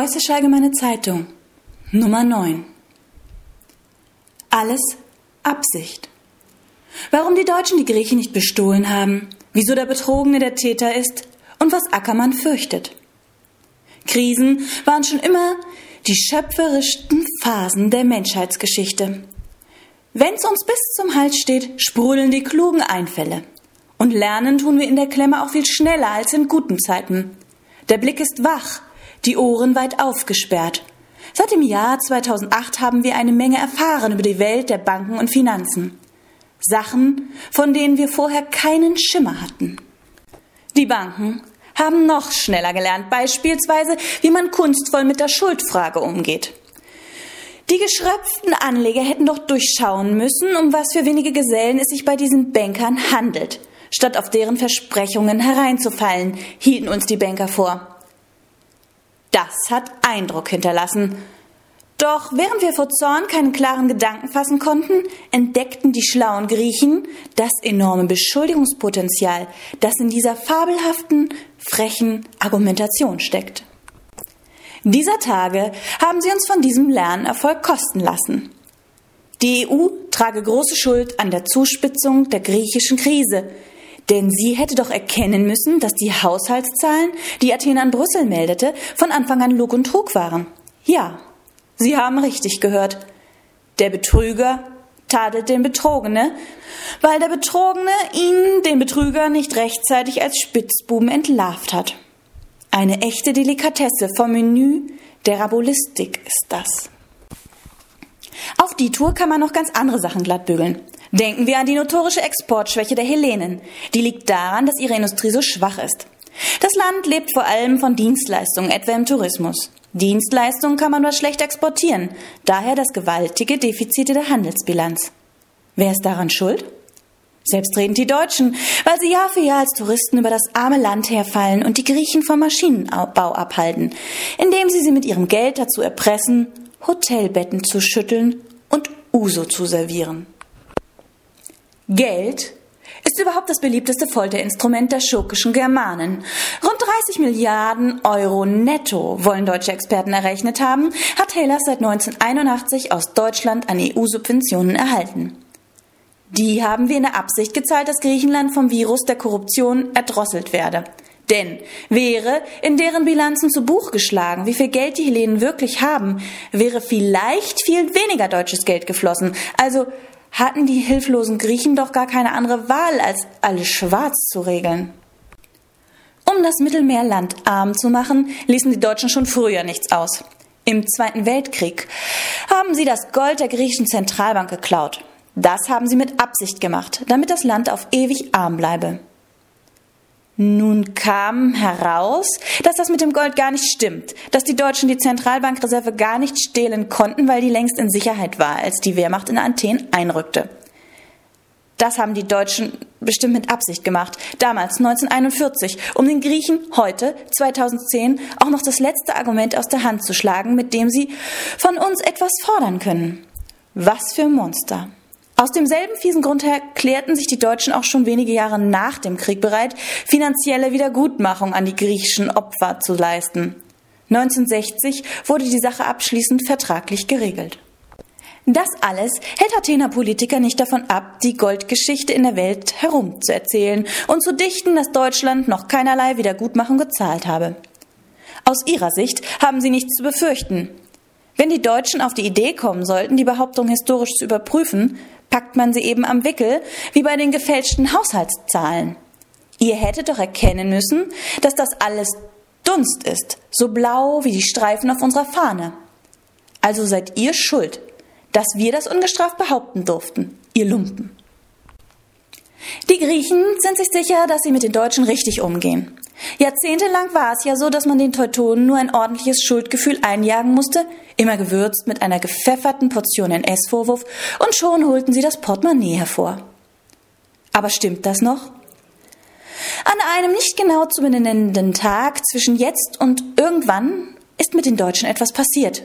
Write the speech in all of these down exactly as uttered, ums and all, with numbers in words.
Preußische Allgemeine Zeitung, Nummer neun. Alles Absicht. Warum die Deutschen die Griechen nicht bestohlen haben, wieso der Betrogene der Täter ist und was Ackermann fürchtet. Krisen waren schon immer die schöpferischsten Phasen der Menschheitsgeschichte. Wenn's uns bis zum Hals steht, sprudeln die klugen Einfälle. Und lernen tun wir in der Klemme auch viel schneller als in guten Zeiten. Der Blick ist wach, die Ohren weit aufgesperrt. Seit dem Jahr zweitausendacht haben wir eine Menge erfahren über die Welt der Banken und Finanzen. Sachen, von denen wir vorher keinen Schimmer hatten. Die Banken haben noch schneller gelernt, beispielsweise, wie man kunstvoll mit der Schuldfrage umgeht. Die geschröpften Anleger hätten doch durchschauen müssen, um was für wenige Gesellen es sich bei diesen Bankern handelt. Statt auf deren Versprechungen hereinzufallen, hielten uns die Banker vor. Das hat Eindruck hinterlassen. Doch während wir vor Zorn keinen klaren Gedanken fassen konnten, entdeckten die schlauen Griechen das enorme Beschuldigungspotenzial, das in dieser fabelhaften, frechen Argumentation steckt. Dieser Tage haben sie uns von diesem Lernerfolg kosten lassen. Die E U trage große Schuld an der Zuspitzung der griechischen Krise, denn sie hätte doch erkennen müssen, dass die Haushaltszahlen, die Athen an Brüssel meldete, von Anfang an Lug und Trug waren. Ja, Sie haben richtig gehört. Der Betrüger tadelt den Betrogene, weil der Betrogene ihn, den Betrüger, nicht rechtzeitig als Spitzbuben entlarvt hat. Eine echte Delikatesse vom Menü der Rabulistik ist das. Auf die Tour kann man noch ganz andere Sachen glattbügeln. Denken wir an die notorische Exportschwäche der Hellenen. Die liegt daran, dass ihre Industrie so schwach ist. Das Land lebt vor allem von Dienstleistungen, etwa im Tourismus. Dienstleistungen kann man nur schlecht exportieren, daher das gewaltige Defizit der Handelsbilanz. Wer ist daran schuld? Selbstredend die Deutschen, weil sie Jahr für Jahr als Touristen über das arme Land herfallen und die Griechen vom Maschinenbau abhalten, indem sie sie mit ihrem Geld dazu erpressen, Hotelbetten zu schütteln und Uso zu servieren. Geld ist überhaupt das beliebteste Folterinstrument der schurkischen Germanen. Rund dreißig Milliarden Euro netto, wollen deutsche Experten errechnet haben, hat Hellas seit neunzehnhunderteinundachtzig aus Deutschland an E U-Subventionen erhalten. Die haben wir in der Absicht gezahlt, dass Griechenland vom Virus der Korruption erdrosselt werde. Denn wäre in deren Bilanzen zu Buch geschlagen, wie viel Geld die Hellenen wirklich haben, wäre vielleicht viel weniger deutsches Geld geflossen. Also hatten die hilflosen Griechen doch gar keine andere Wahl, als alles schwarz zu regeln. Um das Mittelmeerland arm zu machen, ließen die Deutschen schon früher nichts aus. Im Zweiten Weltkrieg haben sie das Gold der griechischen Zentralbank geklaut. Das haben sie mit Absicht gemacht, damit das Land auf ewig arm bleibe. Nun kam heraus, dass das mit dem Gold gar nicht stimmt, dass die Deutschen die Zentralbankreserve gar nicht stehlen konnten, weil die längst in Sicherheit war, als die Wehrmacht in Athen einrückte. Das haben die Deutschen bestimmt mit Absicht gemacht, damals neunzehnhunderteinundvierzig, um den Griechen heute, zweitausendzehn, auch noch das letzte Argument aus der Hand zu schlagen, mit dem sie von uns etwas fordern können. Was für Monster! Aus demselben fiesen Grund her klärten sich die Deutschen auch schon wenige Jahre nach dem Krieg bereit, finanzielle Wiedergutmachung an die griechischen Opfer zu leisten. neunzehnhundertsechzig wurde die Sache abschließend vertraglich geregelt. Das alles hält Athener Politiker nicht davon ab, die Goldgeschichte in der Welt herumzuerzählen und zu dichten, dass Deutschland noch keinerlei Wiedergutmachung gezahlt habe. Aus ihrer Sicht haben sie nichts zu befürchten. Wenn die Deutschen auf die Idee kommen sollten, die Behauptung historisch zu überprüfen, packt man sie eben am Wickel, wie bei den gefälschten Haushaltszahlen. Ihr hättet doch erkennen müssen, dass das alles Dunst ist, so blau wie die Streifen auf unserer Fahne. Also seid ihr schuld, dass wir das ungestraft behaupten durften, ihr Lumpen. Die Griechen sind sich sicher, dass sie mit den Deutschen richtig umgehen. Jahrzehntelang war es ja so, dass man den Teutonen nur ein ordentliches Schuldgefühl einjagen musste, immer gewürzt mit einer gepfefferten Portion N S-Vorwurf, und schon holten sie das Portemonnaie hervor. Aber stimmt das noch? An einem nicht genau zu benennenden Tag zwischen jetzt und irgendwann ist mit den Deutschen etwas passiert.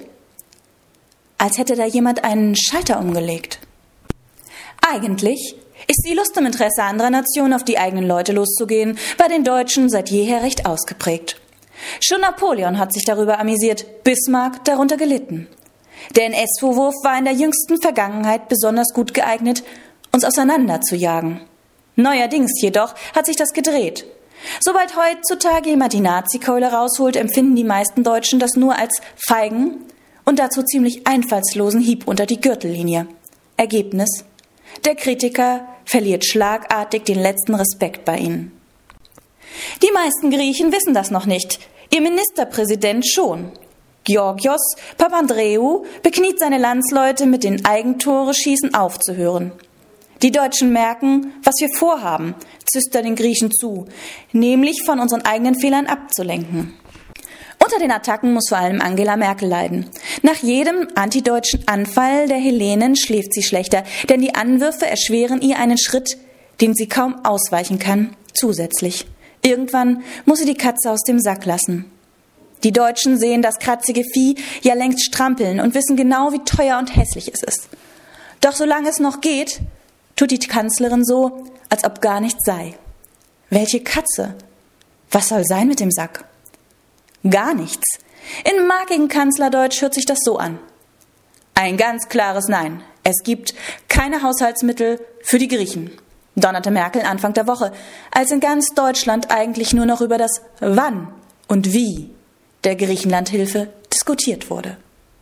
Als hätte da jemand einen Schalter umgelegt. Eigentlich ist die Lust im Interesse anderer Nationen, auf die eigenen Leute loszugehen, bei den Deutschen seit jeher recht ausgeprägt. Schon Napoleon hat sich darüber amüsiert, Bismarck darunter gelitten. Der N S-Vorwurf war in der jüngsten Vergangenheit besonders gut geeignet, uns auseinanderzujagen. Neuerdings jedoch hat sich das gedreht. Sobald heutzutage jemand die Nazikeule rausholt, empfinden die meisten Deutschen das nur als feigen und dazu ziemlich einfallslosen Hieb unter die Gürtellinie. Ergebnis: Der Kritiker verliert schlagartig den letzten Respekt bei ihnen. Die meisten Griechen wissen das noch nicht, ihr Ministerpräsident schon. Georgios Papandreou bekniet seine Landsleute, mit den Eigentore-Schießen aufzuhören. Die Deutschen merken, was wir vorhaben, züstert den Griechen zu, nämlich von unseren eigenen Fehlern abzulenken. Unter den Attacken muss vor allem Angela Merkel leiden. Nach jedem antideutschen Anfall der Hellenen schläft sie schlechter, denn die Anwürfe erschweren ihr einen Schritt, dem sie kaum ausweichen kann, zusätzlich. Irgendwann muss sie die Katze aus dem Sack lassen. Die Deutschen sehen das kratzige Vieh ja längst strampeln und wissen genau, wie teuer und hässlich es ist. Doch solange es noch geht, tut die Kanzlerin so, als ob gar nichts sei. Welche Katze? Was soll sein mit dem Sack? Gar nichts. In markigen Kanzlerdeutsch hört sich das so an. Ein ganz klares Nein. Es gibt keine Haushaltsmittel für die Griechen, donnerte Merkel Anfang der Woche, als in ganz Deutschland eigentlich nur noch über das Wann und Wie der Griechenlandhilfe diskutiert wurde.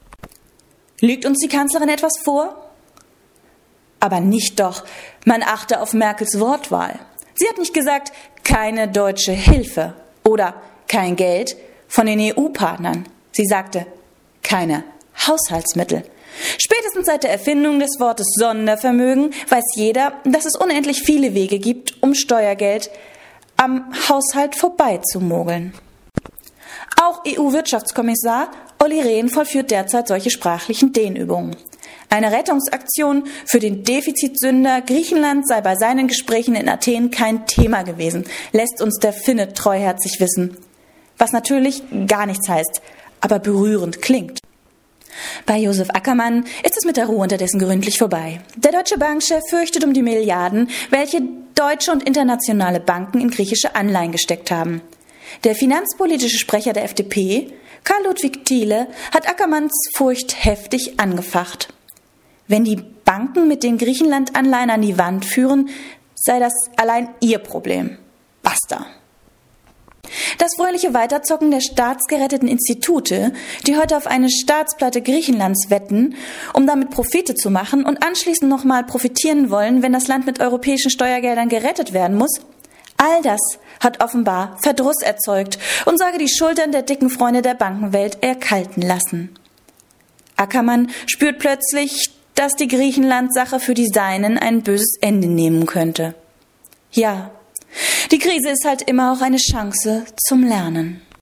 Lügt uns die Kanzlerin etwas vor? Aber nicht doch, man achte auf Merkels Wortwahl. Sie hat nicht gesagt, keine deutsche Hilfe oder kein Geld von den E U-Partnern. Sie sagte, keine Haushaltsmittel. Spätestens seit der Erfindung des Wortes Sondervermögen weiß jeder, dass es unendlich viele Wege gibt, um Steuergeld am Haushalt vorbeizumogeln. Auch E U-Wirtschaftskommissar Olli Rehn vollführt derzeit solche sprachlichen Dehnübungen. Eine Rettungsaktion für den Defizitsünder Griechenland sei bei seinen Gesprächen in Athen kein Thema gewesen, lässt uns der Finne treuherzig wissen. Was natürlich gar nichts heißt, aber berührend klingt. Bei Josef Ackermann ist es mit der Ruhe unterdessen gründlich vorbei. Der deutsche Bankchef fürchtet um die Milliarden, welche deutsche und internationale Banken in griechische Anleihen gesteckt haben. Der finanzpolitische Sprecher der F D P, Karl-Ludwig Thiele, hat Ackermanns Furcht heftig angefacht. Wenn die Banken mit den Griechenland-Anleihen an die Wand führen, sei das allein ihr Problem. Basta. Das fröhliche Weiterzocken der staatsgeretteten Institute, die heute auf eine Staatsplatte Griechenlands wetten, um damit Profite zu machen und anschließend nochmal profitieren wollen, wenn das Land mit europäischen Steuergeldern gerettet werden muss, all das hat offenbar Verdruss erzeugt und soll die Schultern der dicken Freunde der Bankenwelt erkalten lassen. Ackermann spürt plötzlich, dass die Griechenland-Sache für die Seinen ein böses Ende nehmen könnte. Ja, die Krise ist halt immer auch eine Chance zum Lernen.